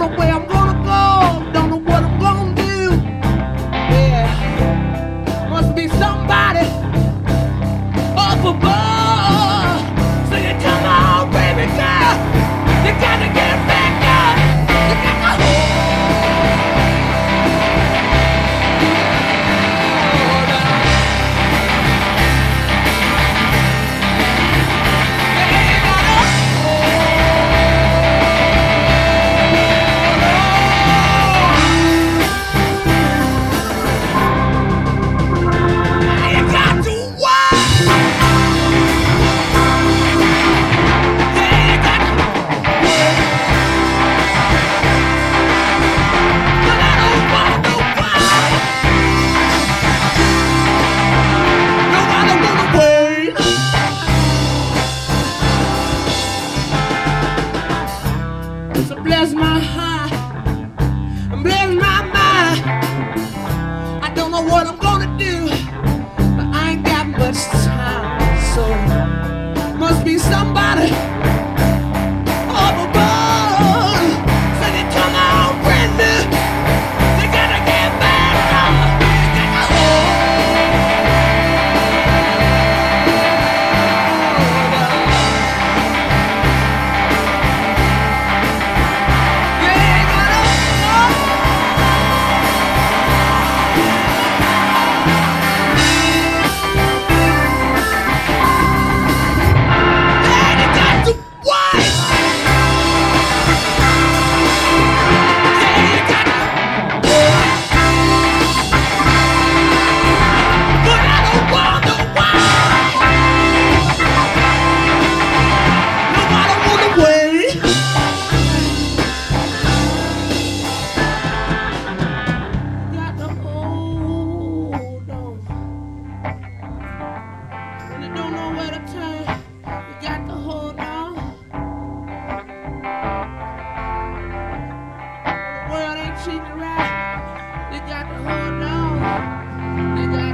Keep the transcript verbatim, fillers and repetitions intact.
know where I'm gonna go, don't know what I'm gonna do. Yeah, must be somebody up above. So you come on, baby girl, you gotta get back up. You got to hold on. You gotta You got to what? Yeah, you got to But I don't want nobody. Nobody wanna wait. So bless my heart and bless my mind. I don't know what I'm gonna do, but I ain't got much time. So must be somebody up above. So they come on, Brenda. They gotta get back up. They gotta hold on. They gotta hold Hey, they got to what? Yeah, you got to But I don't want no wine. Nobody wanna wait. Got to hold on. When you don't know where to turn, you got to hold on. The world ain't treating you right. You got to hold on. You got